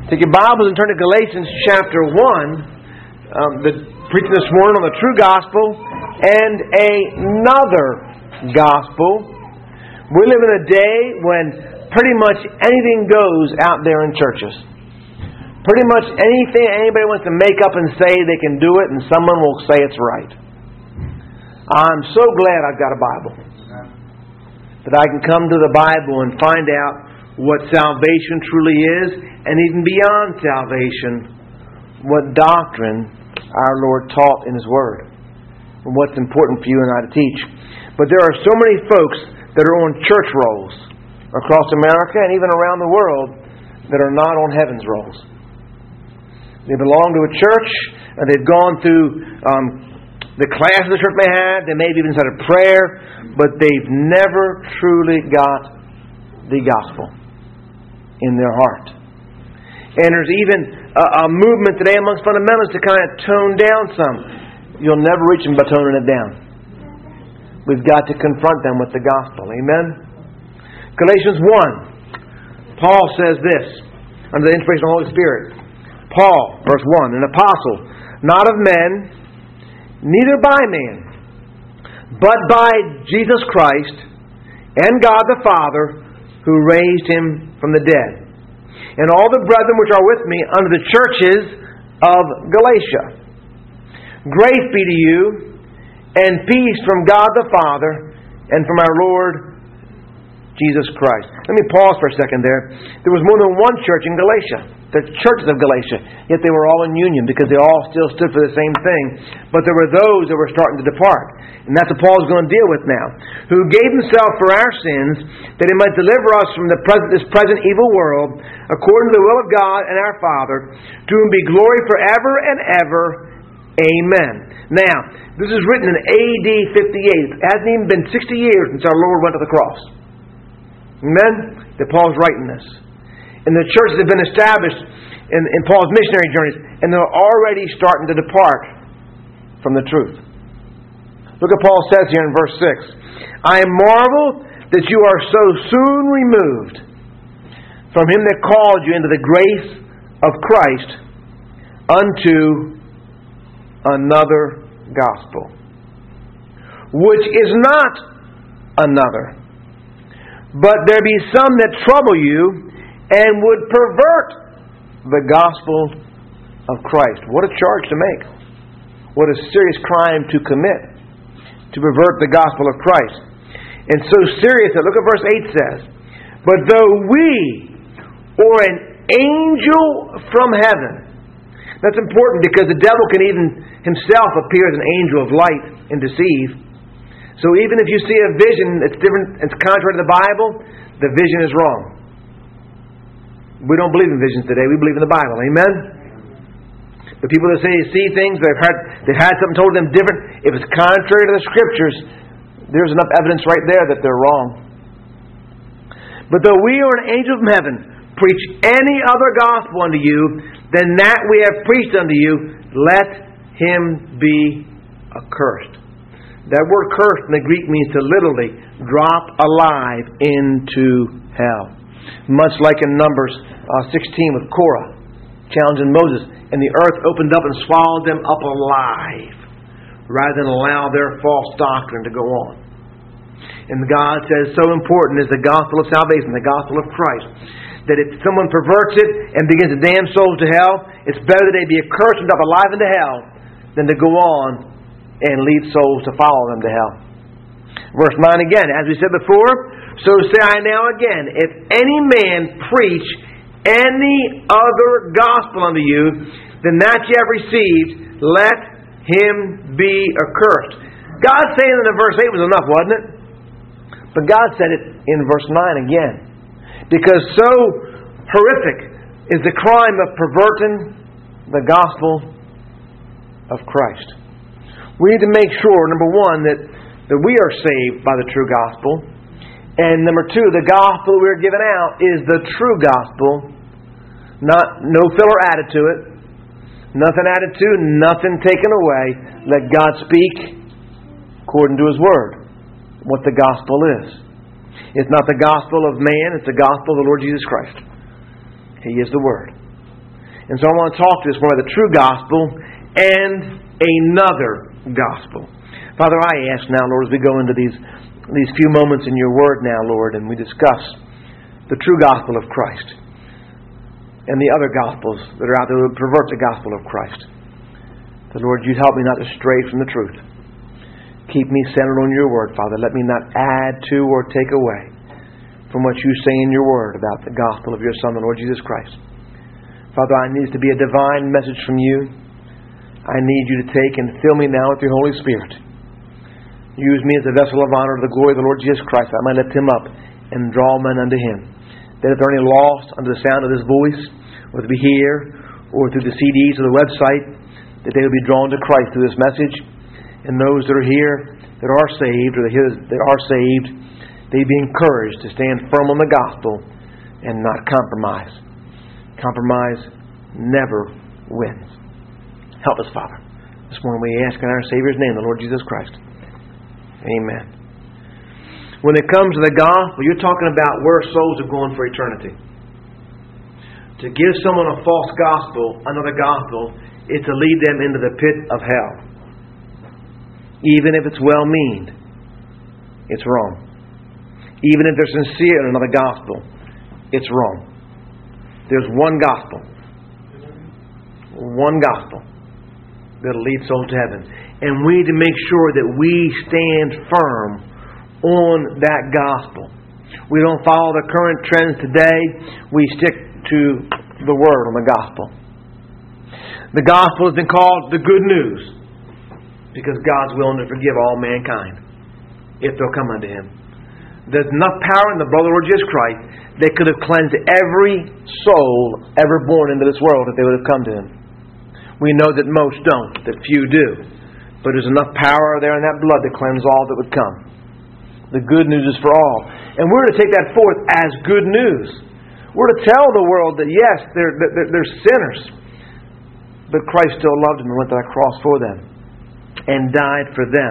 Take your Bibles and turn to Galatians chapter 1. The preaching this morning on the true gospel and another gospel. We live in a day when pretty much anything goes out there in churches. Pretty much anything anybody wants to make up and say they can do it, and someone will say it's right. I'm so glad I've got a Bible. That I can come to the Bible and find out what salvation truly is, and even beyond salvation, what doctrine our Lord taught in His Word, and what's important for you and I to teach. But there are so many folks that are on church rolls across America and even around the world that are not on heaven's rolls. They belong to a church, and they've gone through the classes the church may have, they may have even said a prayer, but they've never truly got the gospel in their heart. And there's even a movement today amongst fundamentalists to kind of tone down some. You'll never reach them by toning it down. We've got to confront them with the gospel. Amen? Galatians 1. Paul says this, under the inspiration of the Holy Spirit. Paul, verse 1, an apostle, not of men, neither by man, but by Jesus Christ and God the Father, who raised Him from the dead. And all the brethren which are with me under the churches of Galatia. Grace be to you, and peace from God the Father, and from our Lord Jesus Christ. Let me pause for a second there. There was more than one church in Galatia. The churches of Galatia. Yet they were all in union because they all still stood for the same thing. But there were those that were starting to depart. And that's what Paul's going to deal with now. Who gave Himself for our sins, that He might deliver us from this present evil world, according to the will of God and our Father, to whom be glory forever and ever. Amen. Now, this is written in AD 58. It hasn't even been 60 years since our Lord went to the cross. Amen? That Paul's writing this. And the churches have been established in Paul's missionary journeys, and they're already starting to depart from the truth. Look what Paul says here in verse 6. I marvel that you are so soon removed from Him that called you into the grace of Christ unto another gospel, which is not another, but there be some that trouble you and would pervert the gospel of Christ. What a charge to make. What a serious crime to commit, to pervert the gospel of Christ. And so serious that, look at verse 8 says, but though we, or an angel from heaven. That's important because the devil can even himself appear as an angel of light and deceive. So even if you see a vision that's different, it's contrary to the Bible, the vision is wrong. We don't believe in visions today. We believe in the Bible. Amen? The people that say they see things, they've had something told them different. If it's contrary to the Scriptures, there's enough evidence right there that they're wrong. But though we or an angel from heaven preach any other gospel unto you than that we have preached unto you, let him be accursed. That word cursed in the Greek means to literally drop alive into hell. Much like in Numbers 16 with Korah challenging Moses, and the earth opened up and swallowed them up alive rather than allow their false doctrine to go on. And God says so important is the gospel of salvation, the gospel of Christ, that if someone perverts it and begins to damn souls to hell, it's better that they be accursed and drop alive into hell than to go on and lead souls to follow them to hell. Verse 9 again, as we said before, so say I now again, if any man preach any other gospel unto you than that ye have received, let him be accursed. God saying it in verse 8 was enough, wasn't it? But God said it in verse 9 again. Because so horrific is the crime of perverting the gospel of Christ. We need to make sure, number one, that we are saved by the true gospel. And number two, the gospel we're given out is the true gospel. No filler added to it. Nothing added to, nothing taken away. Let God speak according to His Word, what the gospel is. It's not the gospel of man, it's the gospel of the Lord Jesus Christ. He is the Word. And so I want to talk to this one about the true gospel and another gospel. Father, I ask now, Lord, as we go into these few moments in your word now, Lord, and we discuss the true gospel of Christ and the other gospels that are out there that pervert the gospel of Christ. The Lord, you'd help me not to stray from the truth. Keep me centered on your word, Father. Let me not add to or take away from what you say in your word about the gospel of your Son, the Lord Jesus Christ. Father, I need it to be a divine message from you. I need you to take and fill me now with your Holy Spirit. Use me as a vessel of honor to the glory of the Lord Jesus Christ. I might lift him up and draw men unto him. That if there are any lost under the sound of this voice, whether it be here or through the CDs or the website, that they will be drawn to Christ through this message. And those that are here that are saved, or that are saved, they be encouraged to stand firm on the gospel and not compromise. Compromise never wins. Help us, Father. This morning we ask in our Savior's name, the Lord Jesus Christ. Amen. When it comes to the gospel, you're talking about where souls are going for eternity. To give someone a false gospel, another gospel, is to lead them into the pit of hell. Even if it's well-meaned, it's wrong. Even if they're sincere in another gospel, it's wrong. There's one gospel. One gospel that'll lead souls to heaven. And we need to make sure that we stand firm on that gospel. We don't follow the current trends today. We stick to the Word on the gospel. The gospel has been called the good news because God's willing to forgive all mankind if they'll come unto Him. There's enough power in the blood of the Lord Jesus Christ that could have cleansed every soul ever born into this world if they would have come to Him. We know that most don't, that few do. But there's enough power there in that blood to cleanse all that would come. The good news is for all. And we're to take that forth as good news. We're to tell the world that yes, they're sinners. But Christ still loved them and went to that cross for them. And died for them.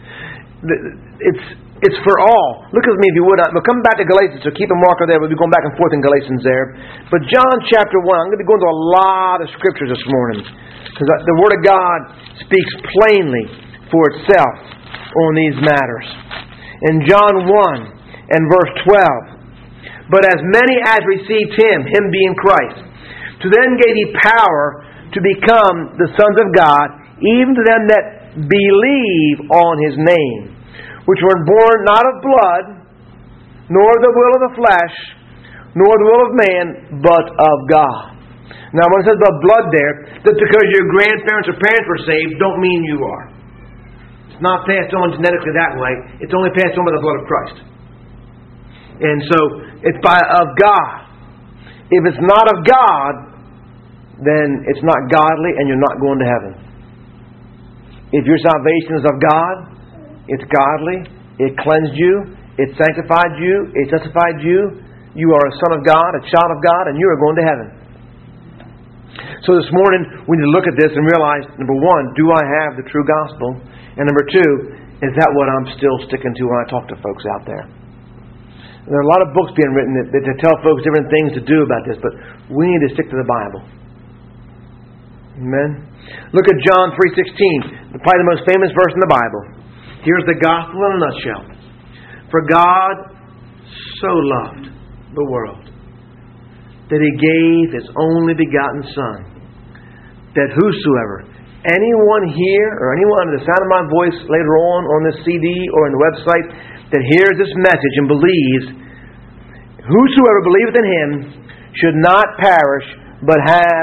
It's for all. Look at me if you would. We'll come back to Galatians, so keep a marker there. We'll be going back and forth in Galatians there. But John chapter 1, I'm going to be going to a lot of scriptures this morning. Because the Word of God speaks plainly for itself on these matters. In John 1 and verse 12. But as many as received Him being Christ, to them gave He power to become the sons of God, even to them that believe on His name, which were born not of blood, nor the will of the flesh, nor the will of man, but of God. Now when it says about blood there, that because your grandparents or parents were saved, don't mean you are. It's not passed on genetically that way. It's only passed on by the blood of Christ. And so, it's of God. If it's not of God, then it's not godly and you're not going to heaven. If your salvation is of God, it's godly, it cleansed you, it sanctified you, it justified you, you are a son of God, a child of God, and you are going to heaven. So this morning, we need to look at this and realize, number one, do I have the true gospel? And number two, is that what I'm still sticking to when I talk to folks out there? And there are a lot of books being written that tell folks different things to do about this, but we need to stick to the Bible. Amen? Look at John 3:16, probably the most famous verse in the Bible. Here's the gospel in a nutshell. For God so loved the world that He gave His only begotten Son, that whosoever, anyone here or anyone under the sound of my voice later on this CD or on the website that hears this message and believes, whosoever believeth in Him should not perish but have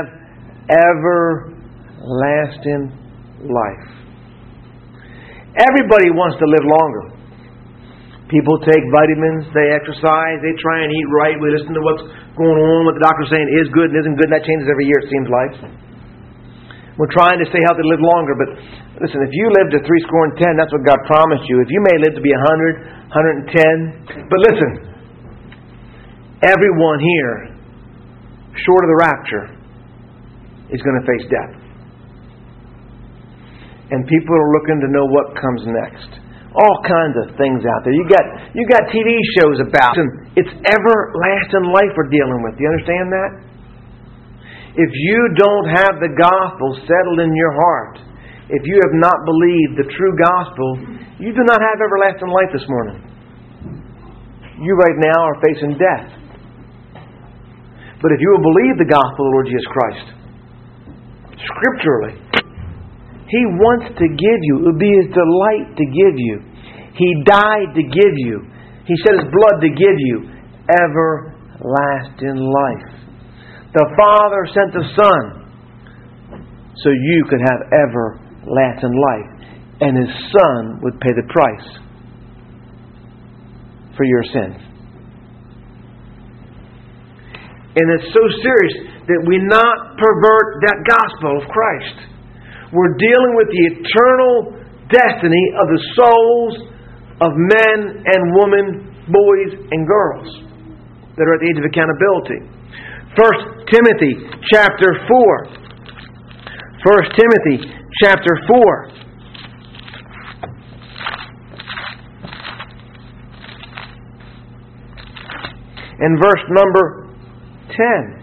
everlasting life. Everybody wants to live longer. People take vitamins, they exercise, they try and eat right. We listen to what's going on, what the doctor's saying is good and isn't good, and that changes every year, it seems like. We're trying to stay healthy, live longer, but listen, if you live to 70, that's what God promised you. If you may live to be 100, 110, but listen, everyone here, short of the rapture, is going to face death. And people are looking to know what comes next. All kinds of things out there. You got TV shows about. It's everlasting life we're dealing with. Do you understand that? If you don't have the gospel settled in your heart, if you have not believed the true gospel, you do not have everlasting life this morning. You right now are facing death. But if you will believe the gospel of the Lord Jesus Christ, scripturally, He wants to give you. It would be His delight to give you. He died to give you. He shed His blood to give you everlasting life. The Father sent the Son so you could have everlasting life. And His Son would pay the price for your sins. And it's so serious that we not pervert that gospel of Christ. We're dealing with the eternal destiny of the souls of men and women, boys and girls that are at the age of accountability. 1 Timothy chapter 4. 1 Timothy chapter 4. And verse number 10.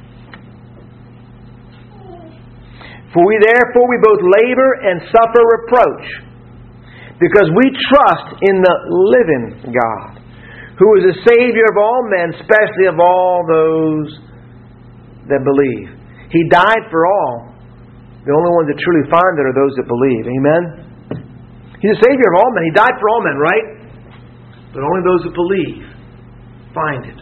For we therefore both labor and suffer reproach, because we trust in the living God, who is the Savior of all men, especially of all those that believe. He died for all. The only ones that truly find it are those that believe. Amen? He's the Savior of all men. He died for all men, right? But only those that believe find it.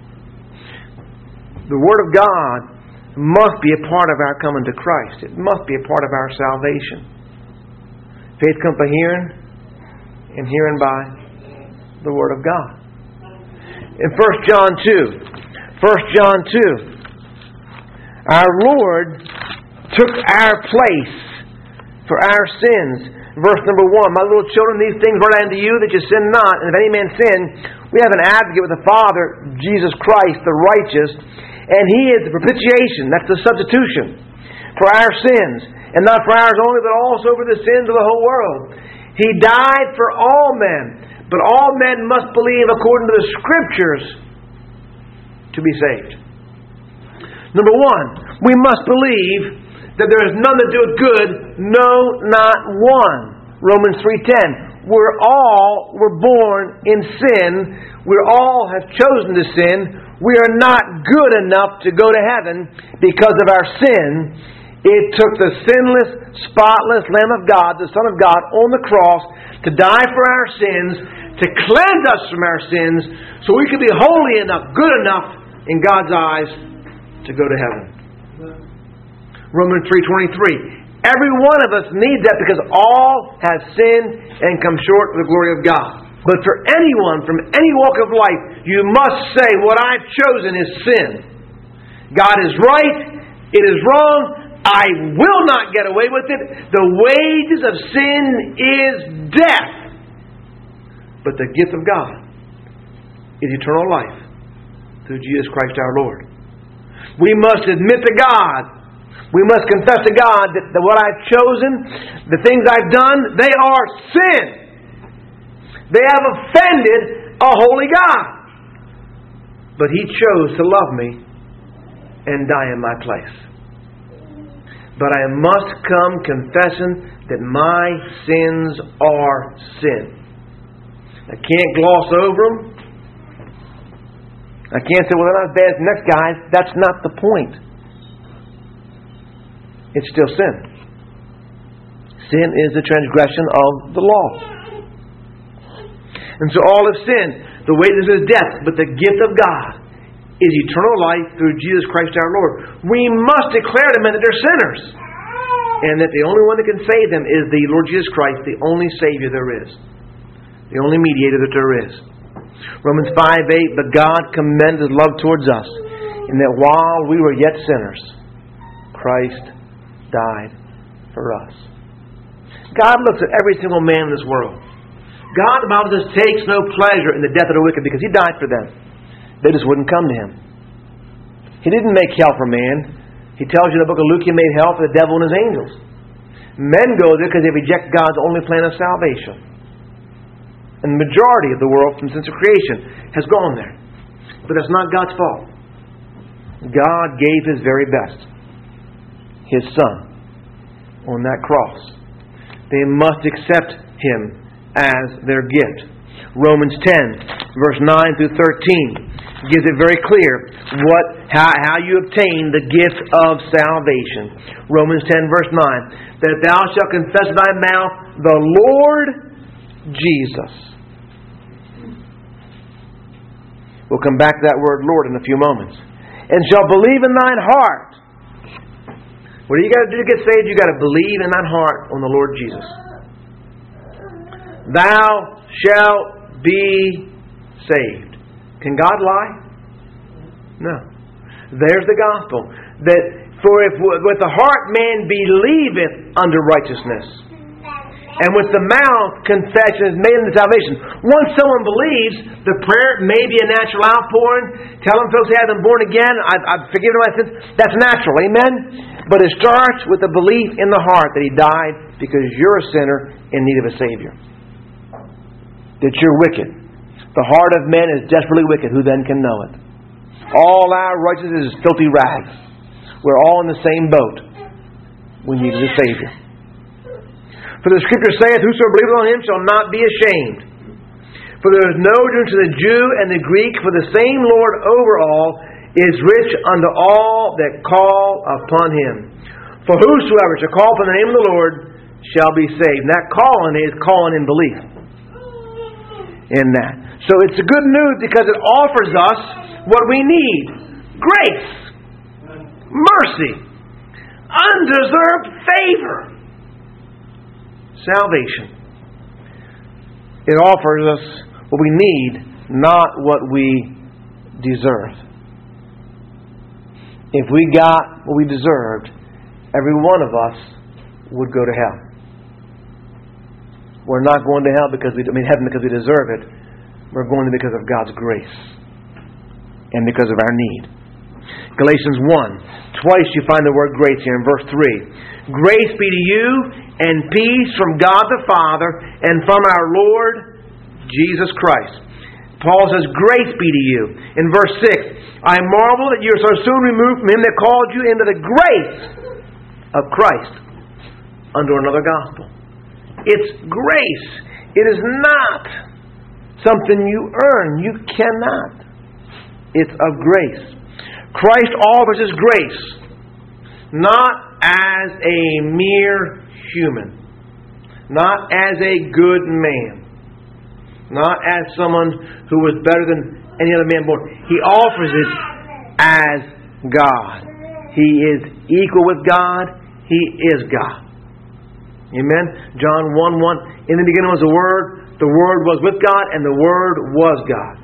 The Word of God must be a part of our coming to Christ. It must be a part of our salvation. Faith comes by hearing, and hearing by the Word of God. In 1 John 2, 1 John 2, our Lord took our place for our sins. Verse number 1, my little children, these things write unto you that you sin not. And if any man sin, we have an advocate with the Father, Jesus Christ, the righteous. And He is the propitiation, that's the substitution, for our sins. And not for ours only, but also for the sins of the whole world. He died for all men. But all men must believe according to the Scriptures to be saved. Number 1, we must believe that there is none that doeth good, no, not one. Romans 3:10. We're born in sin. We all have chosen to sin. We are not good enough to go to heaven because of our sin. It took the sinless, spotless Lamb of God, the Son of God, on the cross to die for our sins, to cleanse us from our sins, so we could be holy enough, good enough in God's eyes to go to heaven. Romans 3:23. Every one of us needs that because all have sinned and come short of the glory of God. But for anyone from any walk of life, you must say, what I've chosen is sin. God is right. It is wrong. I will not get away with it. The wages of sin is death. But the gift of God is eternal life through Jesus Christ our Lord. We must admit to God. We must confess to God that what I've chosen, the things I've done, they are sin. They have offended a holy God. But He chose to love me and die in my place. But I must come confessing that my sins are sin. I can't gloss over them. I can't say, well, they're not as bad as the next guy. That's not the point. It's still sin. Sin is the transgression of the law. And so all have sinned. The wages is death, but the gift of God is eternal life through Jesus Christ our Lord. We must declare to men that they're sinners, and that the only one that can save them is the Lord Jesus Christ, the only Savior there is, the only mediator that there is. Romans 5:8, but God commended His love towards us, in that while we were yet sinners, Christ died for us. God looks at every single man in this world. God, the Bible says, takes no pleasure in the death of the wicked because He died for them. They just wouldn't come to Him. He didn't make hell for man. He tells you in the book of Luke He made hell for the devil and his angels. Men go there because they reject God's only plan of salvation. And the majority of the world from since of creation has gone there. But that's not God's fault. God gave His very best. His Son on that cross. They must accept Him as their gift. Romans 10, verse 9 through 13 gives it very clear how you obtain the gift of salvation. Romans 10, verse 9, that thou shalt confess with thy mouth the Lord Jesus. We'll come back to that word Lord in a few moments. And shall believe in thine heart. What do you got to do to get saved? You got to believe in thine heart on the Lord Jesus. Thou shalt be saved. Can God lie? No. There's the gospel. That for if with the heart man believeth unto righteousness, and with the mouth confession is made unto salvation. Once someone believes, the prayer may be a natural outpouring. Tell them folks they have them born again. I've forgiven my sins. That's natural. Amen? But it starts with a belief in the heart that He died because you're a sinner in need of a Savior. That you're wicked. The heart of man is desperately wicked. Who then can know it? All our righteousness is filthy rags. We're all in the same boat. We need a Savior. For the Scripture saith, whosoever believeth on Him shall not be ashamed. For there is no difference to the Jew and the Greek, for the same Lord over all is rich unto all that call upon Him. For whosoever shall call upon the name of the Lord shall be saved. And that calling is calling in belief. In that. So it's a good news because it offers us what we need. Grace. Mercy. Undeserved favor. Salvation. It offers us what we need, not what we deserve. If we got what we deserved, every one of us would go to hell. We're not going to hell heaven because we deserve it. We're going because of God's grace and because of our need. Galatians 1. Twice you find the word grace here in verse 3. Grace be to you and peace from God the Father and from our Lord Jesus Christ. Paul says, grace be to you. In verse 6, I marvel that you are so soon removed from Him that called you into the grace of Christ under another gospel. It's grace. It is not something you earn. You cannot. It's of grace. Christ offers His grace not as a mere human, not as a good man, not as someone who was better than any other man born. He offers it as God. He is equal with God. He is God. Amen? John 1:1. In the beginning was the Word was with God, and the Word was God.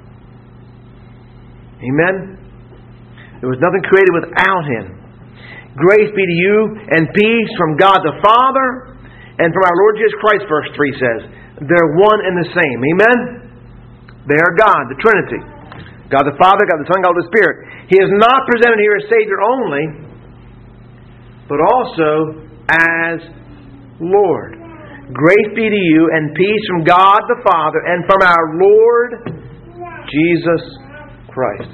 Amen? There was nothing created without Him. Grace be to you and peace from God the Father and from our Lord Jesus Christ, verse 3 says. They're one and the same. Amen? They are God, the Trinity. God the Father, God the Son, God the Spirit. He is not presented here as Savior only, but also as Lord. Grace be to you and peace from God the Father and from our Lord Jesus Christ.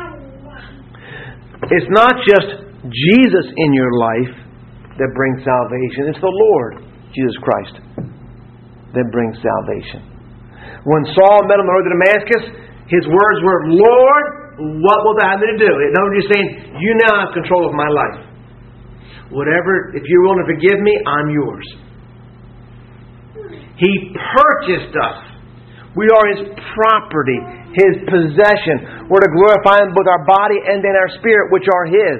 It's not just Jesus in your life that brings salvation. It's the Lord Jesus Christ that brings salvation. When Saul met on the road to Damascus, his words were, Lord, what will thou have me to do? In other words, he's saying, you now have control of my life. Whatever, if you're willing to forgive me, I'm yours. He purchased us. We are His property, His possession. We're to glorify Him both our body and in our spirit, which are His.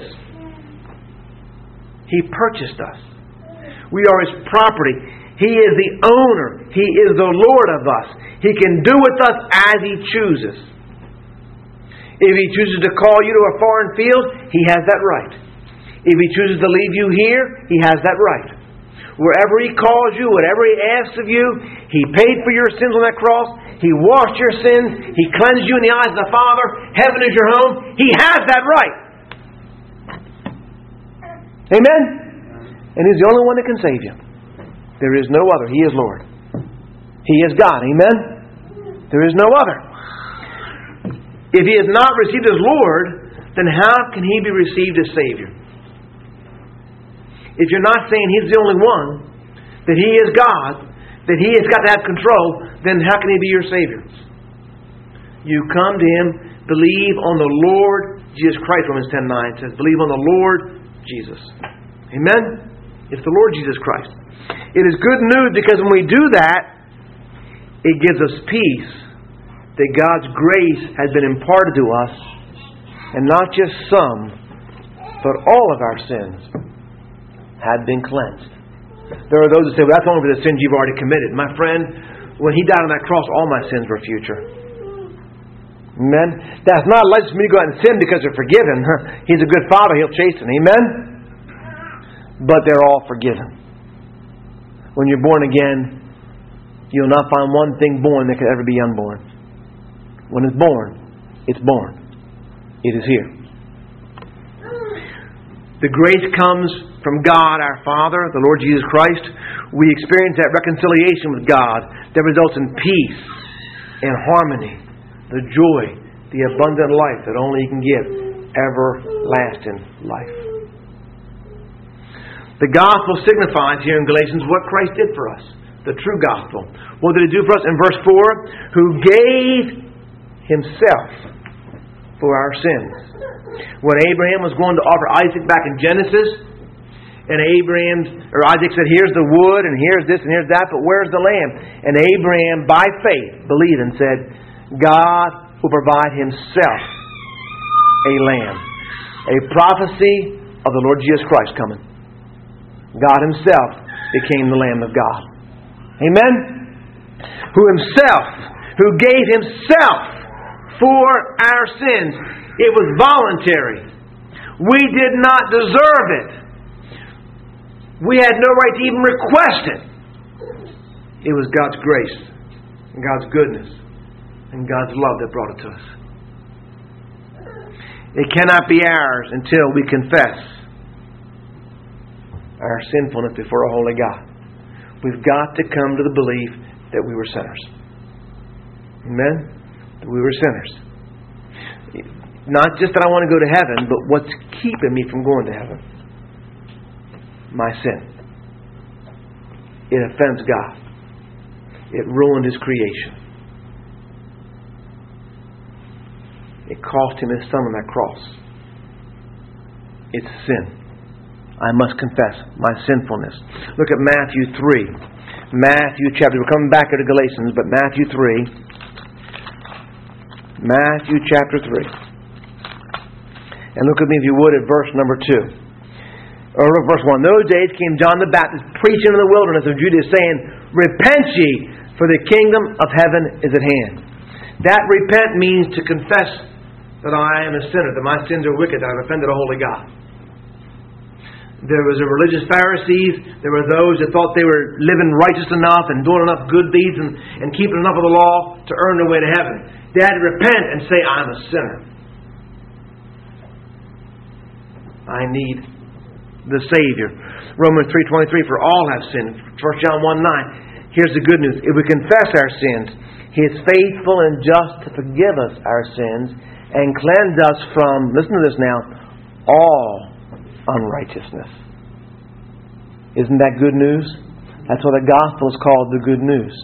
He purchased us. We are His property. He is the owner. He is the Lord of us. He can do with us as He chooses. If He chooses to call you to a foreign field, He has that right. If He chooses to leave you here, He has that right. Wherever He calls you, whatever He asks of you, He paid for your sins on that cross. He washed your sins. He cleansed you in the eyes of the Father. Heaven is your home. He has that right. Amen? And He's the only one that can save you. There is no other. He is Lord. He is God. Amen? There is no other. If He is not received as Lord, then how can He be received as Savior? if you're not saying He's the only one, that He is God, that He has got to have control, then how can He be your Savior? You come to Him, believe on the Lord Jesus Christ. Romans 10:9 says, believe on the Lord Jesus. Amen? It's the Lord Jesus Christ. It is good news because when we do that, it gives us peace that God's grace has been imparted to us, and not just some, but all of our sins have been cleansed. There are those who say, well, that's only for the sins you've already committed. My friend, when He died on that cross, all my sins were future. Amen? That's not a license for me to go out and sin because they're forgiven. He's a good Father. He'll chasten. Amen? But they're all forgiven. When you're born again, you'll not find one thing born that could ever be unborn. When it's born, it's born. It is here. The grace comes from God our Father, the Lord Jesus Christ. We experience that reconciliation with God that results in peace and harmony, the joy, the abundant life that only He can give, everlasting life. The gospel signifies here in Galatians what Christ did for us. The true gospel. What did He do for us? In verse 4, who gave Himself for our sins. When Abraham was going to offer Isaac back in Genesis, and Isaac said, here's the wood, and here's this, and here's that, but where's the lamb? And Abraham, by faith, believed and said, God will provide Himself a lamb. A prophecy of the Lord Jesus Christ coming. God Himself became the Lamb of God. Amen? Who gave Himself for our sins. It was voluntary. We did not deserve it. We had no right to even request it. It was God's grace and God's goodness and God's love that brought it to us. It cannot be ours until we confess our sinfulness before a holy God. We've got to come to the belief that we were sinners. Amen? That we were sinners. Not just that I want to go to heaven, but what's keeping me from going to heaven? My sin. It offends God. It ruined His creation. It cost Him His Son on that cross. It's sin. I must confess my sinfulness. Look at Matthew 3. Matthew chapter, we're coming back to Galatians, but Matthew 3. Matthew chapter 3. And look at me, if you would, at verse number 2. Or look, verse 1. Those days came John the Baptist preaching in the wilderness of Judea, saying, repent ye, for the kingdom of heaven is at hand. That repent means to confess that I am a sinner, that my sins are wicked, that I've offended a holy God. There was the religious Pharisees. There were those that thought they were living righteous enough and doing enough good deeds and keeping enough of the law to earn their way to heaven. They had to repent and say, I'm a sinner. I need the Savior. Romans 3:23, for all have sinned. 1 John 1:9. Here's the good news. If we confess our sins, He is faithful and just to forgive us our sins and cleanse us from, listen to this now, all unrighteousness. Isn't that good news? That's why the gospel is called the good news.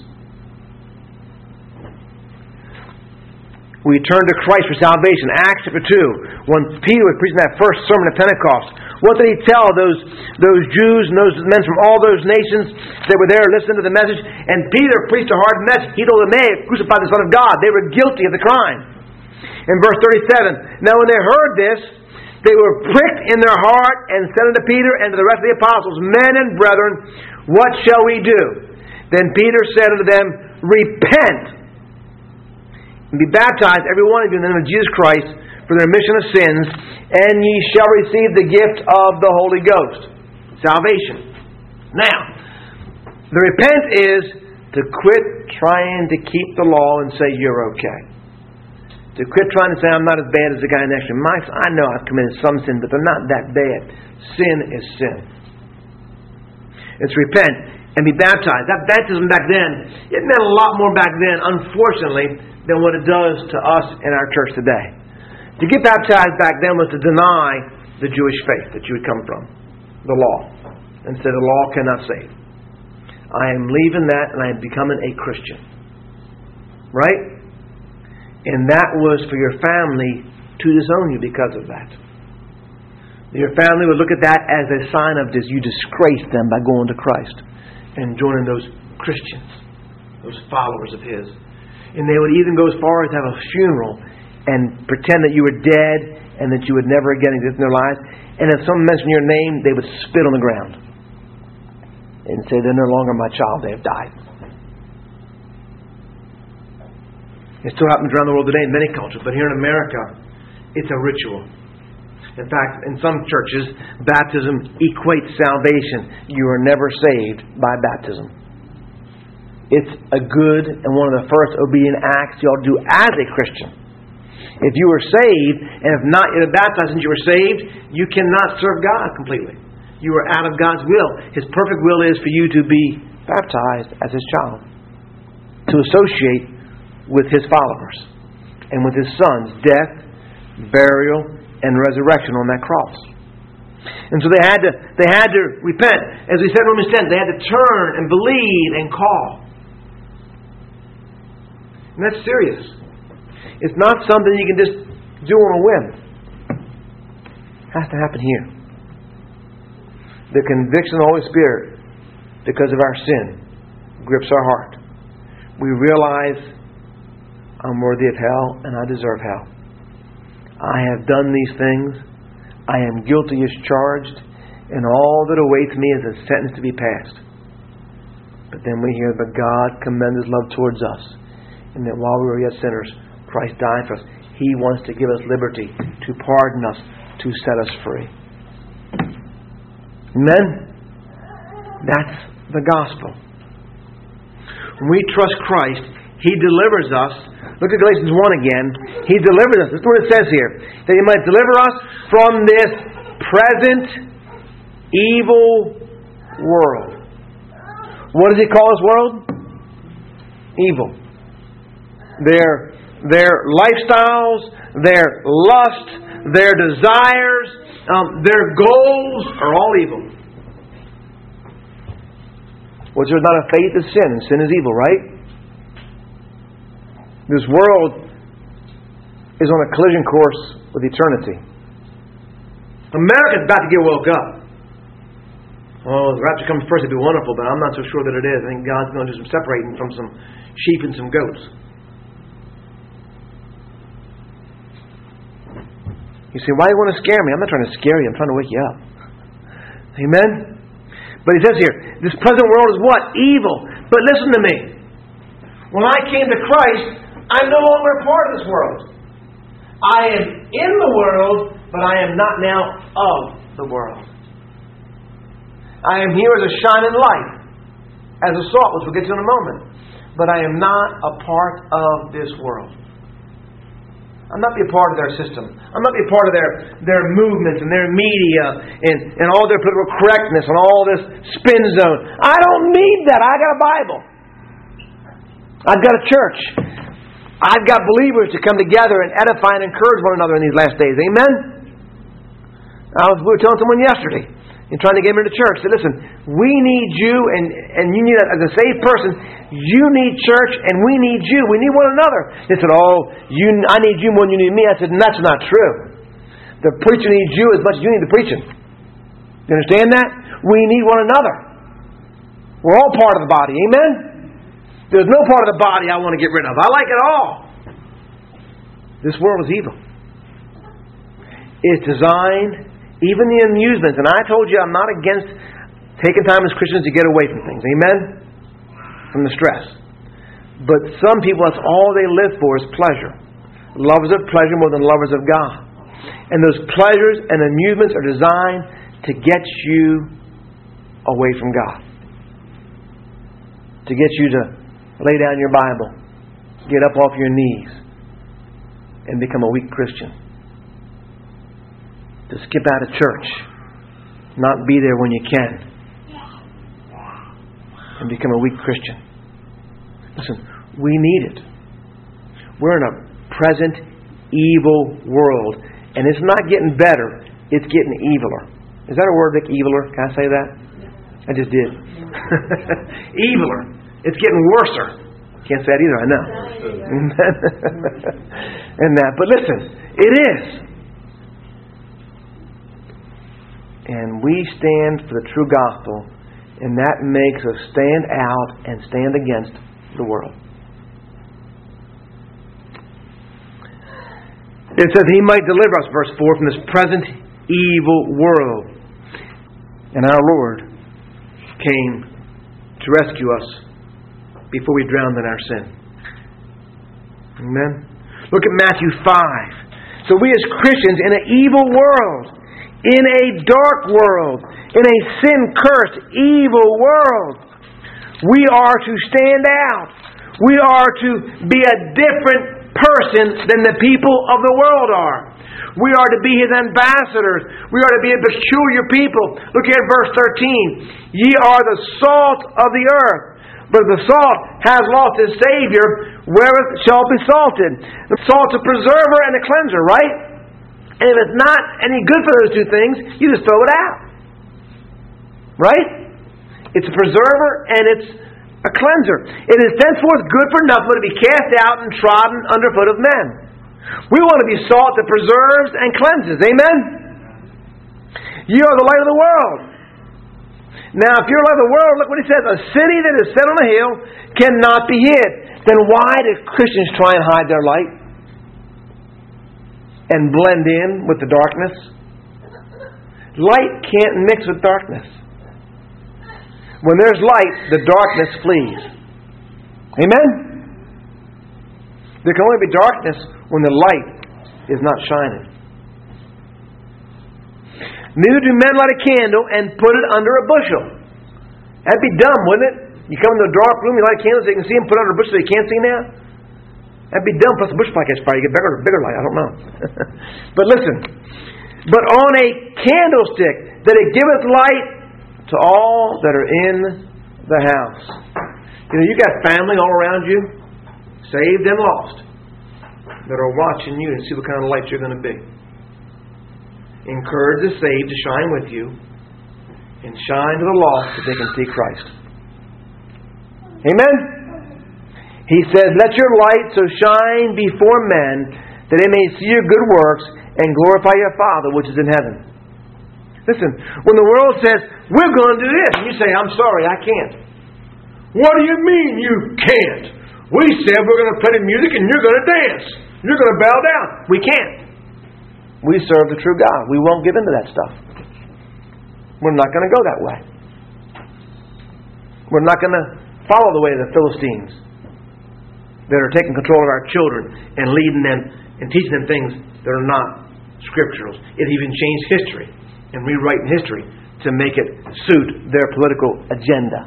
We turn to Christ for salvation. Acts chapter 2. When Peter was preaching that first sermon at Pentecost, what did he tell those Jews and those men from all those nations that were there listening to the message? And Peter preached a hard message. He told them they had crucified the Son of God. They were guilty of the crime. In verse 37, now when they heard this, they were pricked in their heart and said unto Peter and to the rest of the apostles, men and brethren, what shall we do? Then Peter said unto them, repent and be baptized, every one of you, in the name of Jesus Christ, for the remission of sins, and ye shall receive the gift of the Holy Ghost. Salvation. Now, the repent is to quit trying to keep the law and say you're okay. To quit trying to say, I'm not as bad as the guy next to me. I know I've committed some sin, but they're not that bad. Sin is sin. It's repent and be baptized. That baptism back then, it meant a lot more back then, unfortunately, than what it does to us in our church today. To get baptized back then was to deny the Jewish faith that you would come from, the law. and said the law cannot save. I am leaving that and I am becoming a Christian. Right? And that was for your family to disown you because of that. Your family would look at that as a sign of this. You disgraced them by going to Christ and joining those Christians, those followers of His. And they would even go as far as have a funeral and pretend that you were dead and that you would never again exist in their lives. And if someone mentioned your name, they would spit on the ground and say, they're no longer my child, they have died. It still happens around the world today in many cultures, but here in America, it's a ritual. In fact, in some churches, baptism equates salvation. You are never saved by baptism. It's a good and one of the first obedient acts you ought to do as a Christian. If you were saved, and if not yet baptized since you were saved, you cannot serve God completely. You are out of God's will. His perfect will is for you to be baptized as His child, to associate with His followers and with His Son's death, burial, and resurrection on that cross. And so they had to repent. As we said in Romans 10, they had to turn and believe and call. And that's serious. It's not something you can just do on a whim. It has to happen here. The conviction of the Holy Spirit, because of our sin, grips our heart. We realize I'm worthy of hell and I deserve hell. I have done these things. I am guilty as charged, and all that awaits me is a sentence to be passed. But then we hear that God commends His love towards us, and that while we were yet sinners, Christ died for us. He wants to give us liberty, to pardon us, to set us free. Amen? That's the gospel. When we trust Christ, He delivers us. Look at Galatians 1 again. He delivers us. This is what it says here. That He might deliver us from this present evil world. What does He call this world? Evil. Their lifestyles, their lust, their desires, their goals are all evil. Which there's not a faith is sin, and sin is evil, right? This world is on a collision course with eternity. America's about to get woke up. Oh, the rapture comes first, it'd be wonderful, but I'm not so sure that it is. I think God's going to do some separating from some sheep and some goats. You say, why do you want to scare me? I'm not trying to scare you, I'm trying to wake you up. Amen? But He says here, this present world is what? Evil. But listen to me. When I came to Christ, I'm no longer a part of this world. I am in the world, but I am not now of the world. I am here as a shining light, as a salt, which we'll get to in a moment. But I am not a part of this world. I'm not be a part of their system. I'm not be a part of their movements and their media and all their political correctness and all this spin zone. I don't need that. I got a Bible. I've got a church. I've got believers to come together and edify and encourage one another in these last days. Amen? We were telling someone yesterday, and trying to get them into church, said, listen, we need you, and you need, as a saved person, you need church, and we need you. We need one another. They said, I need you more than you need me. I said, that's not true. The preacher needs you as much as you need the preaching. You understand that? We need one another. We're all part of the body. Amen? There's no part of the body I want to get rid of. I like it all. This world is evil. It's designed, even the amusements, and I told you I'm not against taking time as Christians to get away from things. Amen? From the stress. But some people, that's all they live for is pleasure. Lovers of pleasure more than lovers of God. And those pleasures and amusements are designed to get you away from God. To get you to lay down your Bible, get up off your knees, and become a weak Christian. To skip out of church, not be there when you can, and become a weak Christian. Listen, we need it. We're in a present evil world, and it's not getting better, it's getting eviler. Is that a word, Vic? Eviler? Can I say that? I just did. Eviler. It's getting worser. Can't say that either, I know. And that. But listen, it is. And we stand for the true gospel, and that makes us stand out and stand against the world. It says He might deliver us, verse 4, from this present evil world. And our Lord came to rescue us before we drowned in our sin. Amen? Look at Matthew 5. So we as Christians in an evil world, in a dark world, in a sin-cursed, evil world, we are to stand out. We are to be a different person than the people of the world are. We are to be His ambassadors. We are to be a peculiar people. Look here at verse 13. Ye are the salt of the earth. But if the salt has lost its Savior, wherewith shall it be salted? The salt's a preserver and a cleanser, right? And if it's not any good for those two things, you just throw it out. Right? It's a preserver and it's a cleanser. It is thenceforth good for nothing but to be cast out and trodden under foot of men. We want to be salt that preserves and cleanses. Amen? You are the light of the world. Now, if you're the light of the world, look what He says. A city that is set on a hill cannot be hid. Then why do Christians try and hide their light? And blend in with the darkness? Light can't mix with darkness. When there's light, the darkness flees. Amen? There can only be darkness when the light is not shining. Neither do men light a candle and put it under a bushel. That'd be dumb, wouldn't it? You come into a dark room, you light a candle so you can see him, put it under a bushel so you can't see now? That'd be dumb, plus the bushel catch fire. You get bigger light, I don't know. But listen. But on a candlestick, that it giveth light to all that are in the house. You know, you got family all around you, saved and lost, that are watching you and see what kind of light you're going to be. Encourage the saved to shine with you, and shine to the lost that they can see Christ. Amen? He says, let your light so shine before men that they may see your good works and glorify your Father which is in heaven. Listen, when the world says, we're going to do this, and you say, I'm sorry, I can't. What do you mean you can't? We said we're going to play the music and you're going to dance. You're going to bow down. We can't. We serve the true God. We won't give in to that stuff. We're not going to go that way. We're not going to follow the way of the Philistines that are taking control of our children and leading them and teaching them things that are not scriptural. It even changed history and rewriting history to make it suit their political agenda.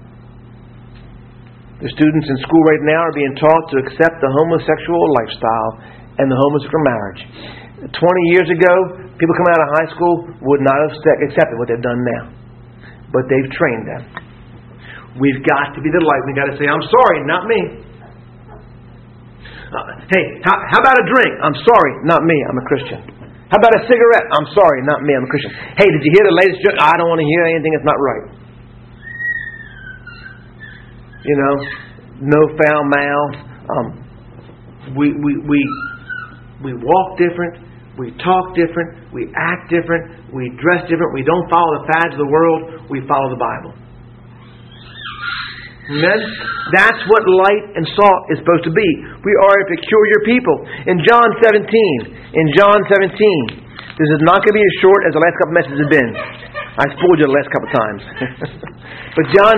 The students in school right now are being taught to accept the homosexual lifestyle and the homosexual marriage. 20 years ago, people coming out of high school would not have accepted what they've done now. But they've trained them. We've got to be the light. We've got to say, I'm sorry, not me. Hey, how about a drink? I'm sorry, not me. I'm a Christian. How about a cigarette? I'm sorry, not me. I'm a Christian. Hey, did you hear the latest joke? I don't want to hear anything that's not right. You know, no foul mouth. We walk different. We talk different. We act different. We dress different. We don't follow the fads of the world. We follow the Bible. Amen? That's what light and salt is supposed to be. We are a peculiar people. In John 17, this is not going to be as short as the last couple messages have been. I spoiled you the last couple times. But John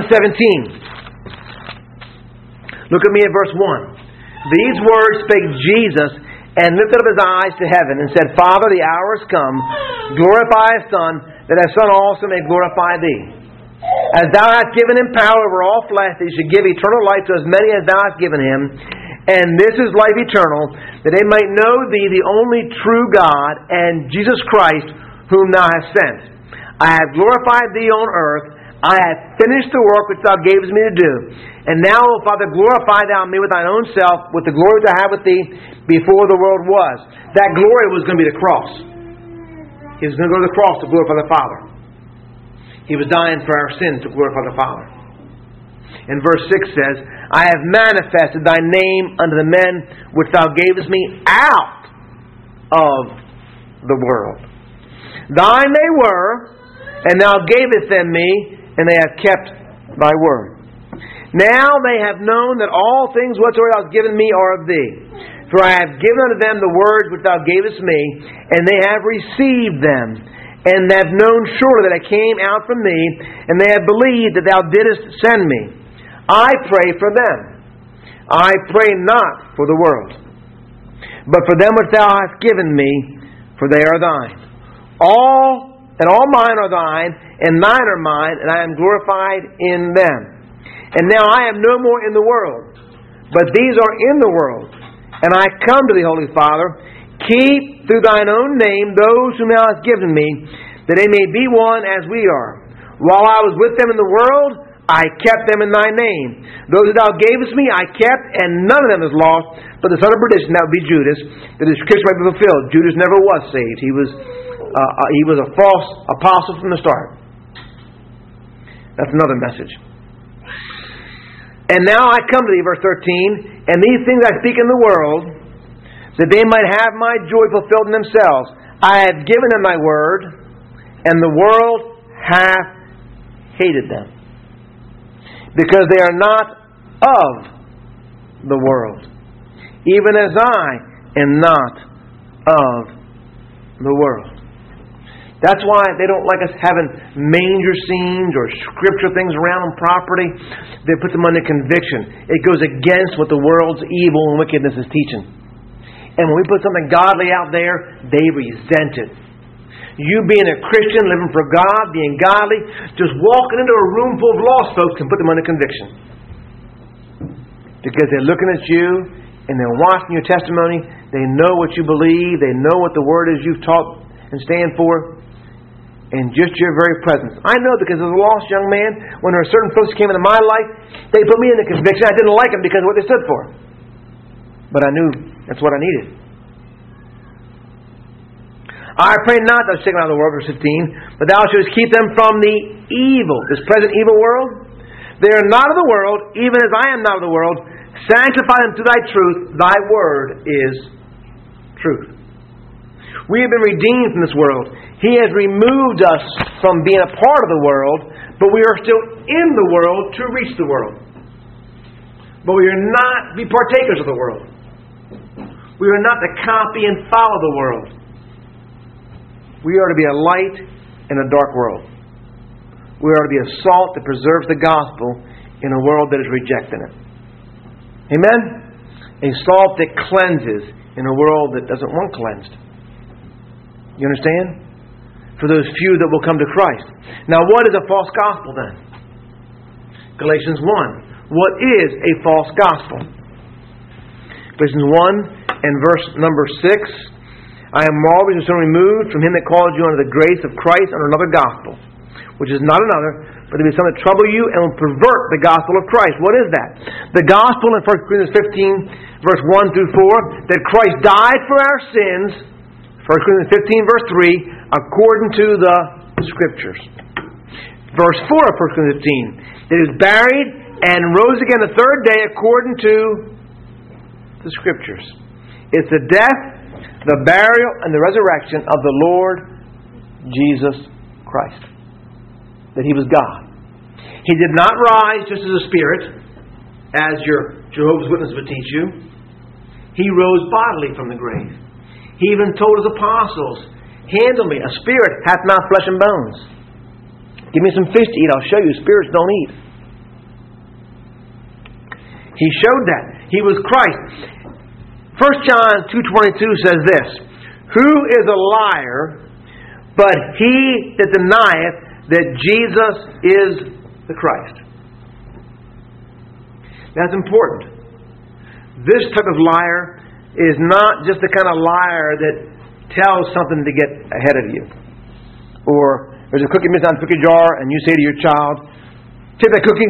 17. Look at me at verse 1. These words spake Jesus, and lifted up his eyes to heaven, and said, Father, the hour is come. Glorify thy Son, that thy Son also may glorify thee. As thou hast given him power over all flesh, that he should give eternal life to as many as thou hast given him. And this is life eternal, that they might know thee, the only true God, and Jesus Christ, whom thou hast sent. I have glorified thee on earth. I have finished the work which thou gavest me to do. And now, O Father, glorify thou me with thine own self, with the glory that I have with thee before the world was. That glory was going to be the cross. He was going to go to the cross to glorify the Father. He was dying for our sins to glorify the Father. And verse 6 says, I have manifested thy name unto the men which thou gavest me out of the world. Thine they were, and thou gavest them me, and they have kept thy word. Now they have known that all things whatsoever thou hast given me are of thee. For I have given unto them the words which thou gavest me, and they have received them, and have known surely that I came out from thee, and they have believed that thou didst send me. I pray for them. I pray not for the world, but for them which thou hast given me, for they are thine. All mine are thine, and thine are mine, and I am glorified in them. And now I am no more in the world, but these are in the world. And I come to thee, Holy Father, keep through thine own name those whom thou hast given me, that they may be one as we are. While I was with them in the world, I kept them in thy name. Those that thou gavest me, I kept, and none of them is lost, but the son of perdition, that would be Judas, that his scripture might be fulfilled. Judas never was saved. He was a false apostle from the start. That's another message. And now I come to thee, verse 13, and these things I speak in the world, that they might have my joy fulfilled in themselves. I have given them thy word, and the world hath hated them, because they are not of the world, even as I am not of the world. That's why they don't like us having manger scenes or scripture things around on property. They put them under conviction. It goes against what the world's evil and wickedness is teaching. And when we put something godly out there, they resent it. You being a Christian, living for God, being godly, just walking into a room full of lost folks can put them under conviction. Because they're looking at you and they're watching your testimony. They know what you believe. They know what the word is you've taught and stand for. And just your very presence. I know, because as a lost young man, when there were certain folks who came into my life, they put me in the conviction I didn't like them because of what they stood for. But I knew that's what I needed. I pray not thou shalt take them out of the world, verse 15, but thou shouldst keep them from the evil, this present evil world. They are not of the world, even as I am not of the world. Sanctify them through thy truth. Thy word is truth. We have been redeemed from this world. He has removed us from being a part of the world, but we are still in the world to reach the world. But we are not be partakers of the world. We are not to copy and follow the world. We are to be a light in a dark world. We are to be a salt that preserves the gospel in a world that is rejecting it. Amen? A salt that cleanses in a world that doesn't want cleansed. You understand? For those few that will come to Christ. Now, what is a false gospel then? Galatians 1. What is a false gospel? Galatians 1 and verse number 6. I am always removed from him that called you under the grace of Christ under another gospel, which is not another, but to be some that trouble you and will pervert the gospel of Christ. What is that? The gospel in 1 Corinthians 15, verse 1 through 4, that Christ died for our sins, 1 Corinthians 15, verse 3, according to the Scriptures. Verse 4 of 1 Corinthians 15, that he was buried and rose again the third day according to the Scriptures. It's the death, the burial, and the resurrection of the Lord Jesus Christ. That He was God. He did not rise just as a spirit, as your Jehovah's Witnesses would teach you. He rose bodily from the grave. He even told His apostles, handle me, a spirit hath not flesh and bones. Give me some fish to eat, I'll show you spirits don't eat. He showed that. He was Christ. 1 John 2:22 says this, who is a liar but he that denieth that Jesus is the Christ? That's important. This type of liar is not just the kind of liar that tells something to get ahead of you. Or there's a cookie missing out of the cookie jar and you say to your child, take that cookie,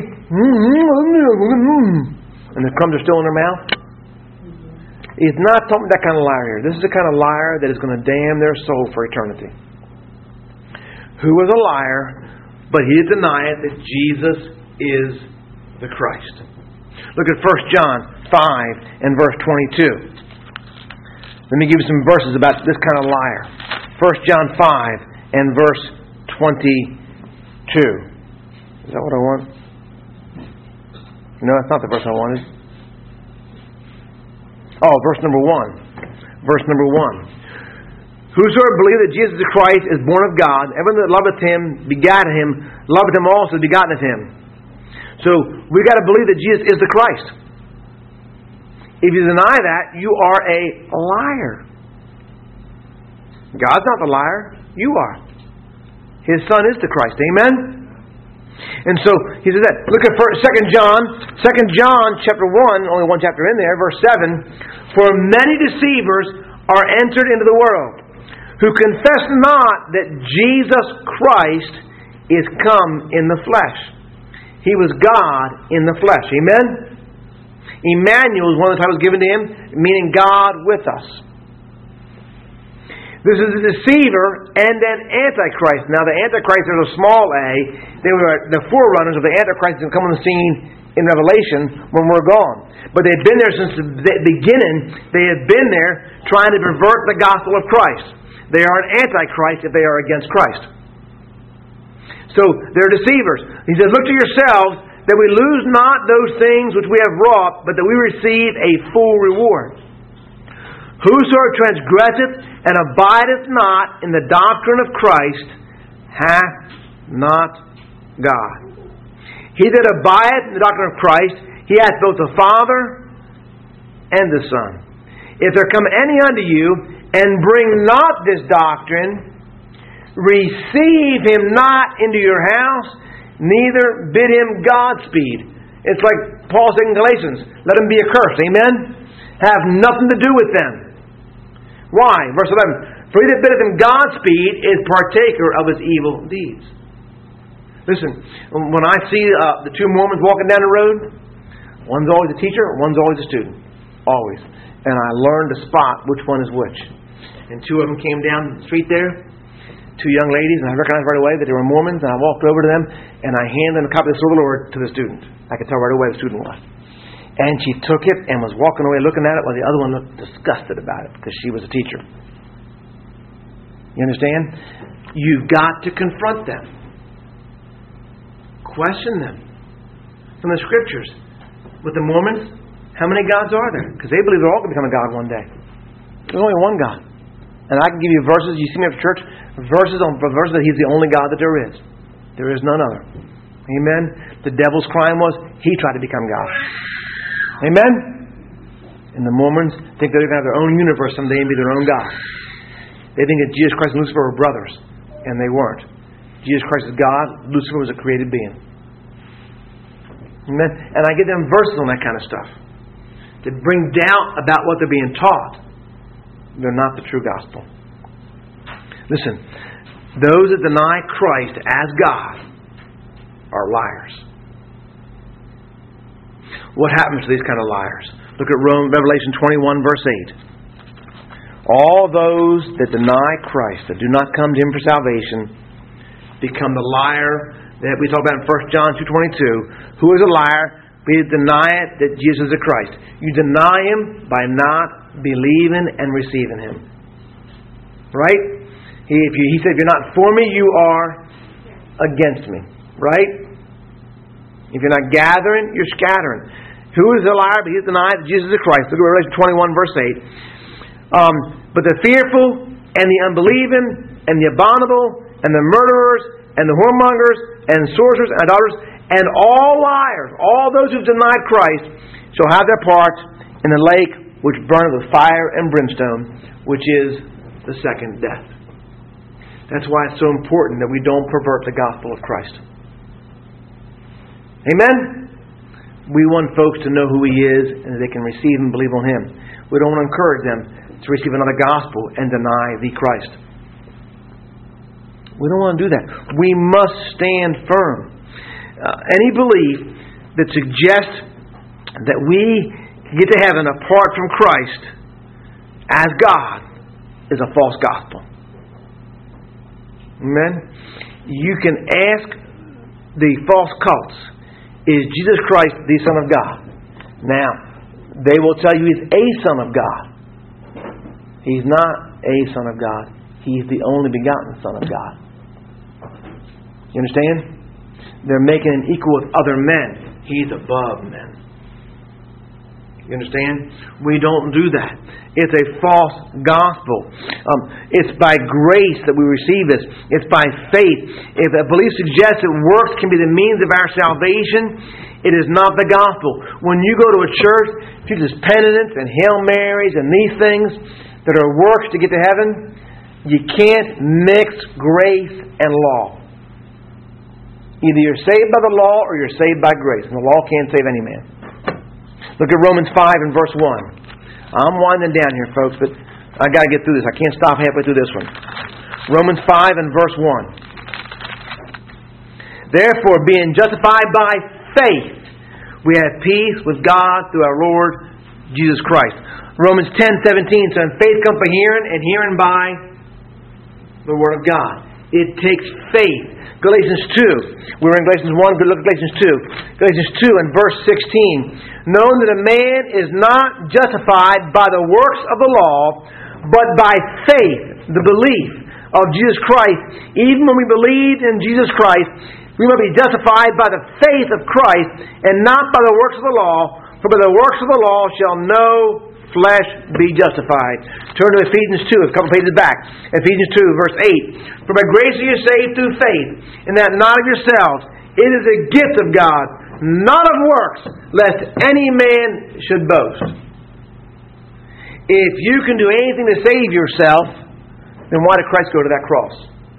and the crumbs are still in their mouth. He's not talking about that kind of liar here. This is the kind of liar that is going to damn their soul for eternity. Who is a liar but he denieth that Jesus is the Christ. Look at 1 John 5 and verse 22. Let me give you some verses about this kind of liar. 1 John 5 and verse 22. Is that what I want? No, that's not the verse I wanted. Oh, verse number 1. Verse number 1. Whosoever believeth that Jesus the Christ is born of God, everyone that loveth him, begotten him, loveth him also, begotten of him. So, we've got to believe that Jesus is the Christ. If you deny that, you are a liar. God's not the liar. You are. His Son is the Christ. Amen? And so, he says that. Look at 2 John. 2 John chapter 1, only one chapter in there, verse 7. For many deceivers are entered into the world, who confess not that Jesus Christ is come in the flesh. He was God in the flesh. Amen? Emmanuel is one of the titles given to him, meaning God with us. This is a deceiver and an antichrist. Now, the antichrist is a small a. They were the forerunners of the antichrist that come on the scene in Revelation when we're gone. But they've been there since the beginning. They have been there trying to pervert the gospel of Christ. They are an antichrist if they are against Christ. So, they're deceivers. He says, look to yourselves that we lose not those things which we have wrought, but that we receive a full reward. Whosoever transgresseth and abideth not in the doctrine of Christ hath not God. He that abideth in the doctrine of Christ, he hath both the Father and the Son. If there come any unto you, and bring not this doctrine, receive him not into your house, neither bid him Godspeed. It's like Paul said in Galatians, let him be accursed. Amen? Have nothing to do with them. Why? Verse 11. For he that biddeth him Godspeed is partaker of his evil deeds. Listen, when I see the two Mormons walking down the road, one's always a teacher, one's always a student. Always. And I learned to spot which one is which. And two of them came down the street there, two young ladies, and I recognized right away that they were Mormons, and I walked over to them, and I handed them a copy of the Sword of the Lord to the student. I could tell right away the student was. And she took it and was walking away looking at it while the other one looked disgusted about it because she was a teacher. You understand? You've got to confront them. Question them. From the Scriptures. With the Mormons, how many gods are there? Because they believe they're all going to become a God one day. There's only one God. And I can give you verses, you see me after church, verses that He's the only God that there is. There is none other. Amen? The devil's crime was, he tried to become God. Amen? And the Mormons think they're going to have their own universe someday and be their own God. They think that Jesus Christ and Lucifer were brothers. And they weren't. Jesus Christ is God. Lucifer was a created being. Amen? And I give them verses on that kind of stuff. To bring doubt about what they're being taught. They're not the true gospel. Listen. Those that deny Christ as God are liars. What happens to these kind of liars? Look at Revelation 21 verse 8. All those that deny Christ, that do not come to Him for salvation, become the liar that we talk about in 1 John 2:22. Who is a liar? We deny it that Jesus is the Christ. You deny Him by not believing and receiving Him. Right? He said, if you're not for me, you are against me. Right? If you're not gathering, you're scattering. Who is a liar? But he's denied that Jesus is the Christ. Look at Revelation 21 verse 8. But the fearful and the unbelieving and the abominable and the murderers and the whoremongers and sorcerers and idolaters and all liars, all those who've denied Christ, shall have their part in the lake which burneth with fire and brimstone, which is the second death. That's why it's so important that we don't pervert the gospel of Christ. Amen? We want folks to know who He is and that they can receive and believe on Him. We don't want to encourage them to receive another gospel and deny the Christ. We don't want to do that. We must stand firm. Any belief that suggests that we can get to heaven apart from Christ as God is a false gospel. Amen? You can ask the false cults, is Jesus Christ the Son of God? Now, they will tell you He's a Son of God. He's not a Son of God. He's the only begotten Son of God. You understand? They're making Him equal with other men. He's above men. You understand? We don't do that. It's a false gospel. It's by grace that we receive this. It's by faith. If a belief suggests that works can be the means of our salvation, it is not the gospel. When you go to a church, teaches penitence and Hail Marys and these things that are works to get to heaven, you can't mix grace and law. Either you're saved by the law or you're saved by grace. And the law can't save any man. Look at Romans 5 and verse 1. I'm winding down here, folks, but I got to get through this. I can't stop halfway through this one. Romans 5 and verse 1. Therefore, being justified by faith, we have peace with God through our Lord Jesus Christ. Romans 10:17. So in faith comes by hearing, and hearing by the Word of God. It takes faith. Galatians 2. We were in Galatians 1. Good look at Galatians 2. Galatians 2 and verse 16. Knowing that a man is not justified by the works of the law, but by faith, the belief of Jesus Christ. Even when we believe in Jesus Christ, we must be justified by the faith of Christ and not by the works of the law. For by the works of the law shall no flesh be justified. Turn to Ephesians 2, a couple pages back. Ephesians 2, verse 8. For by grace are you saved through faith, and that not of yourselves. It is a gift of God, not of works, lest any man should boast. If you can do anything to save yourself, then why did Christ go to that cross?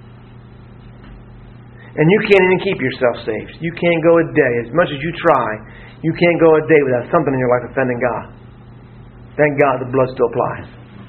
And you can't even keep yourself saved. You can't go a day, as much as you try, you can't go a day without something in your life offending God. Thank God the blood still applies.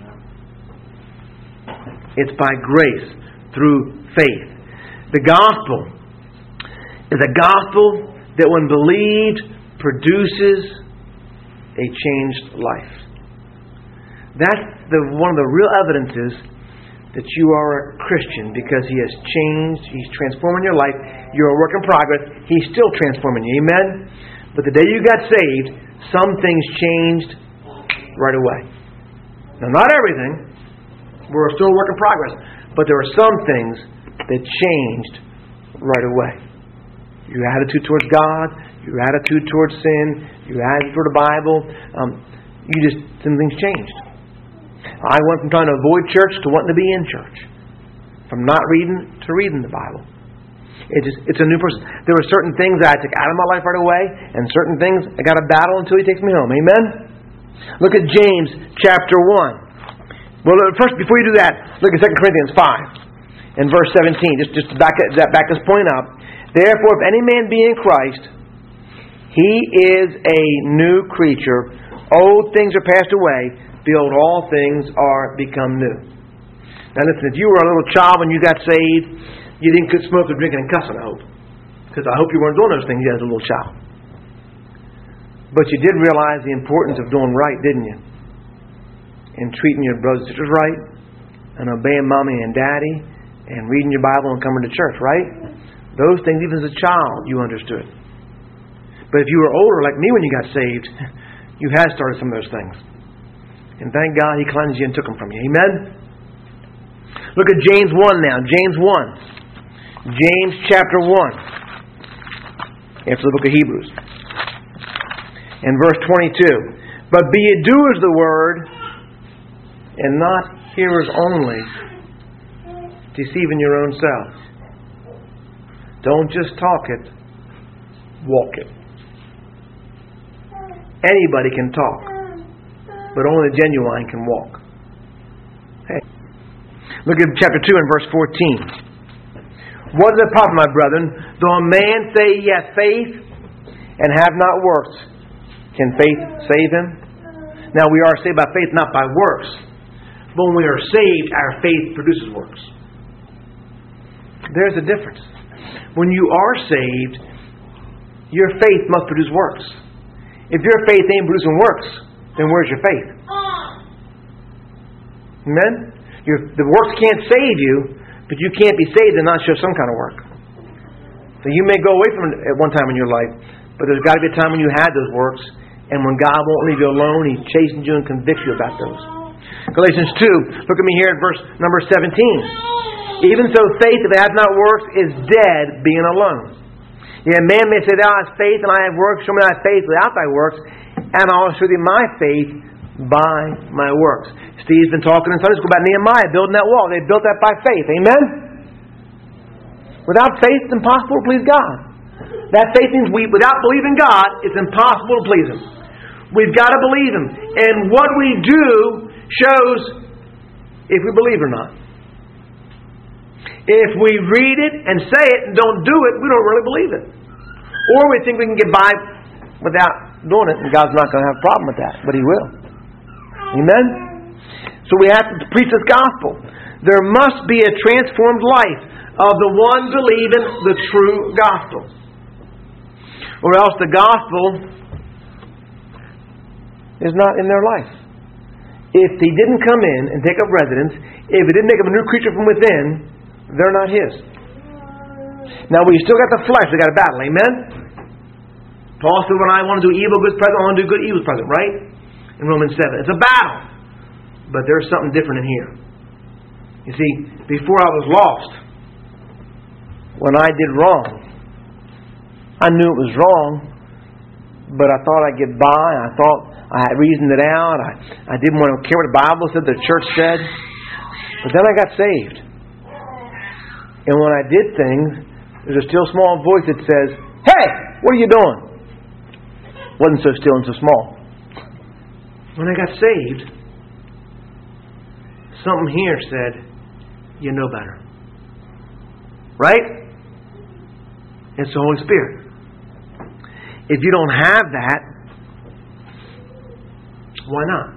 It's by grace, through faith. The gospel is a gospel that when believed produces a changed life. That's one of the real evidences that you are a Christian, because He has changed. He's transforming your life. You're a work in progress. He's still transforming you. Amen? But the day you got saved, some things changed right away. Now, not everything. We're still a work in progress. But there are some things that changed right away. Your attitude towards God, your attitude towards sin, your attitude toward the Bible. Some things changed. I went from trying to avoid church to wanting to be in church. From not reading to reading the Bible. It's a new person. There were certain things that I took out of my life right away, and certain things I got to battle until He takes me home. Amen? Look at James chapter 1. Well, first, before you do that, look at 2 Corinthians 5 and verse 17. Just to back this point up. Therefore, if any man be in Christ, he is a new creature. Old things are passed away. Behold, all things are become new. Now listen, if you were a little child when you got saved, you didn't quit smoking, drinking, and cussing, I hope. Because I hope you weren't doing those things as a little child. But you did realize the importance of doing right, didn't you? And treating your brothers and sisters right, and obeying mommy and daddy, and reading your Bible and coming to church, right? Those things, even as a child, you understood. But if you were older, like me when you got saved, you had started some of those things. And thank God He cleansed you and took them from you. Amen? Look at James 1 now. James 1. James chapter 1. After the book of Hebrews. And verse 22. But be ye doers of the word, and not hearers only, deceiving your own selves. Don't just talk it, walk it. Anybody can talk, but only the genuine can walk. Hey. Look at chapter 2 and verse 14. What does it profit, my brethren, though a man say he hath faith and have not works? Can faith save him? Now we are saved by faith, not by works. But when we are saved, our faith produces works. There's a difference. When you are saved, your faith must produce works. If your faith ain't producing works, then where's your faith? Amen? The works can't save you, but you can't be saved and not show some kind of work. So you may go away from it at one time in your life, but there's got to be a time when you had those works, and when God won't leave you alone, He chastens you and convicts you about those. Galatians 2, look at me here at verse number 17. Even so, faith, if it hath not works, is dead, being alone. Yet man may say, Thou hast faith, and I have works. Show me thy faith without thy works, and I will show thee my faith by my works. Steve's been talking in Sunday school about Nehemiah building that wall. They built that by faith. Amen? Without faith, it's impossible to please God. That faith means without believing God, it's impossible to please Him. We've got to believe Him. And what we do shows if we believe or not. If we read it and say it and don't do it, we don't really believe it. Or we think we can get by without doing it, and God's not going to have a problem with that, but He will. Amen? So we have to preach this gospel. There must be a transformed life of the one believing the true gospel. Or else the gospel is not in their life. If He didn't come in and take up residence, if He didn't make them a new creature from within, they're not His. Now we still got the flesh, we got a battle, amen? Paul said, when I want to do evil, good's present, I want to do good, evil's present, right? In Romans 7. It's a battle. But there's something different in here. You see, before I was lost, when I did wrong, I knew it was wrong, but I thought I'd get by. I thought I had reasoned it out. I didn't want to care what the Bible said, the church said. But then I got saved. And when I did things, there's a still small voice that says, Hey, what are you doing? Wasn't so still and so small. When I got saved, something here said, you know better. Right? It's the Holy Spirit. If you don't have that, why not?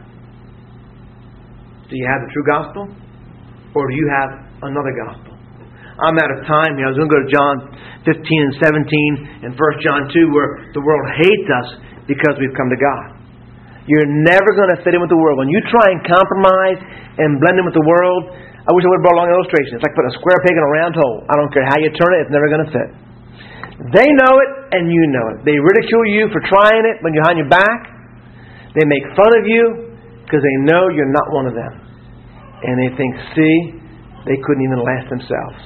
Do you have the true gospel? Or do you have another gospel? I'm out of time here. I was going to go to John 15 and 17 and 1 John 2 where the world hates us because we've come to God. You're never going to fit in with the world. When you try and compromise and blend in with the world, I wish I would have brought along an illustration. It's like putting a square peg in a round hole. I don't care how you turn it, it's never going to fit. They know it and you know it. They ridicule you for trying it when you're behind your back. They make fun of you because they know you're not one of them. And they think, see, they couldn't even last themselves.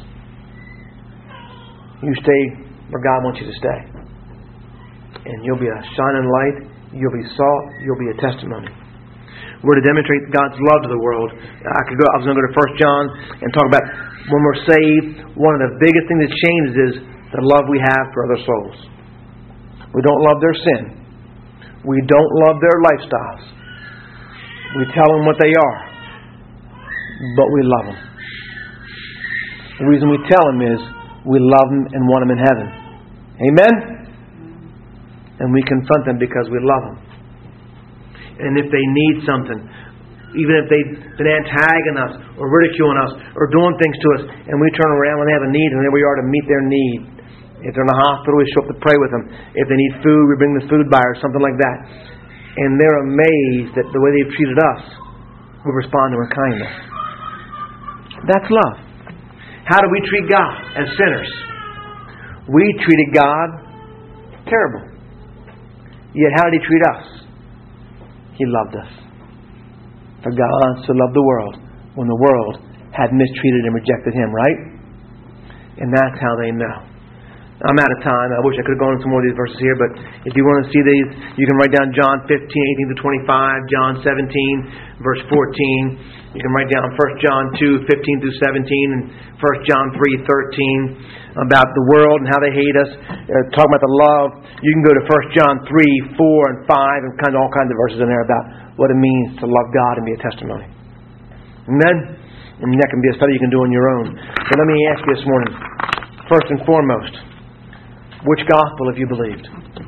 You stay where God wants you to stay. And you'll be a shining light. You'll be salt. You'll be a testimony. We're to demonstrate God's love to the world. I was going to go to 1 John and talk about when we're saved, one of the biggest things that changes is the love we have for other souls. We don't love their sin. We don't love their lifestyles. We tell them what they are. But we love them. The reason we tell them is we love them and want them in heaven. Amen? And we confront them because we love them. And if they need something, even if they've been antagoning us or ridiculing us or doing things to us, and we turn around when they have a need, and there we are to meet their need. If they're in the hospital, we show up to pray with them. If they need food, we bring the food by or something like that. And they're amazed at the way they've treated us. We respond to with kindness. That's love. How do we treat God as sinners? We treated God terrible. Yet how did He treat us? He loved us. For God so loved the world when the world had mistreated and rejected Him, right? And that's how they know. I'm out of time. I wish I could have gone into some more of these verses here, but if you want to see these, you can write down John 15, 18 to 25, John 17, verse 14. You can write down 1 John 2, 15 through 17, and 1 John 3, 13, about the world and how they hate us. Talking about the love. You can go to 1 John 3, 4, and 5, and all kinds of verses in there about what it means to love God and be a testimony. Amen? And that can be a study you can do on your own. But let me ask you this morning, first and foremost, which gospel have you believed?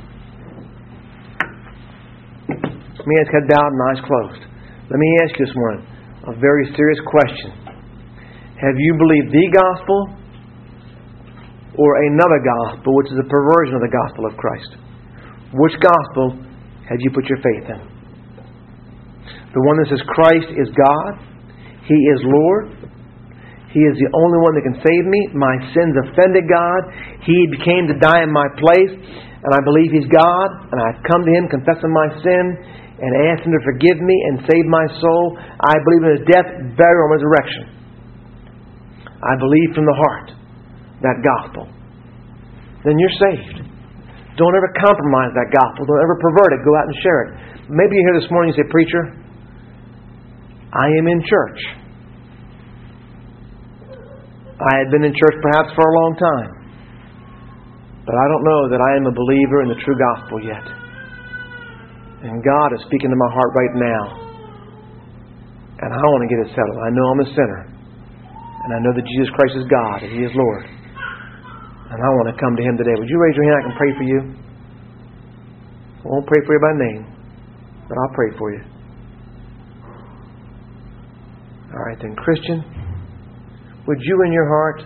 Let me ask head bowed and eyes closed. Let me ask you this morning a very serious question. Have you believed the gospel or another gospel, which is a perversion of the gospel of Christ? Which gospel have you put your faith in? The one that says Christ is God, He is Lord, He is the only one that can save me. My sins offended God. He came to die in my place. And I believe He's God. And I've come to Him confessing my sin and asked Him to forgive me and save my soul. I believe in His death, burial, and resurrection. I believe from the heart that gospel. Then you're saved. Don't ever compromise that gospel. Don't ever pervert it. Go out and share it. Maybe you're here this morning and you say, Preacher, I am in church. I had been in church perhaps for a long time. But I don't know that I am a believer in the true gospel yet. And God is speaking to my heart right now. And I want to get it settled. I know I'm a sinner. And I know that Jesus Christ is God and He is Lord. And I want to come to Him today. Would you raise your hand? I can pray for you. I won't pray for you by name, but I'll pray for you. All right then, Christian, would you in your heart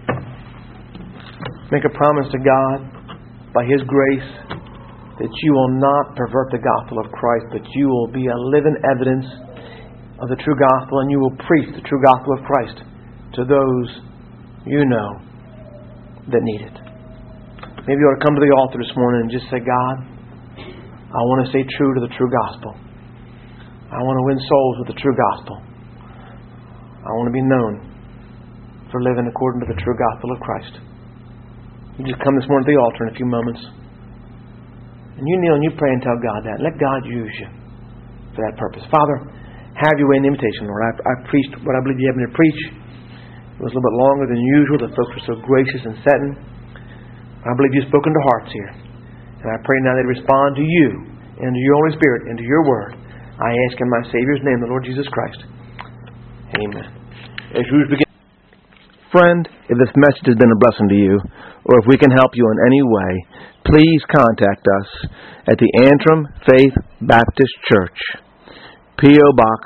make a promise to God by His grace that you will not pervert the gospel of Christ, but you will be a living evidence of the true gospel, and you will preach the true gospel of Christ to those you know that need it. Maybe you ought to come to the altar this morning and just say, God, I want to stay true to the true gospel. I want to win souls with the true gospel. I want to be known for living according to the true gospel of Christ. You just come this morning to the altar in a few moments. And you kneel and you pray and tell God that. Let God use you for that purpose. Father, have your way in the invitation, Lord. I preached what I believe you have me to preach. It was a little bit longer than usual. The folks were so gracious and setting. I believe you've spoken to hearts here. And I pray now they respond to you and to your Holy Spirit and to your word. I ask in my Savior's name, the Lord Jesus Christ. Amen. As we begin, friend, if this message has been a blessing to you, or if we can help you in any way, please contact us at the Antrim Faith Baptist Church, P.O. Box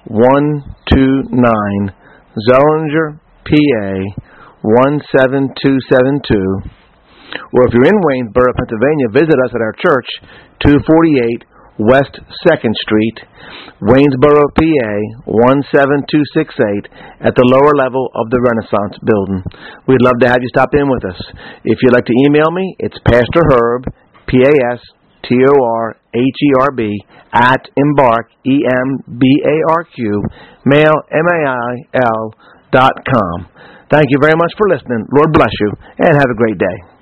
129, Zellinger, PA 17272. Or if you're in Waynesboro, Pennsylvania, visit us at our church, 248 West 2nd Street, Waynesboro, PA 17268, at the lower level of the Renaissance Building. We'd love to have you stop in with us. If you'd like to email me, it's Pastor Herb, PASTORHERB, at Embark, EMBARQ, mail, MAIL.com. Thank you very much for listening. Lord bless you, and have a great day.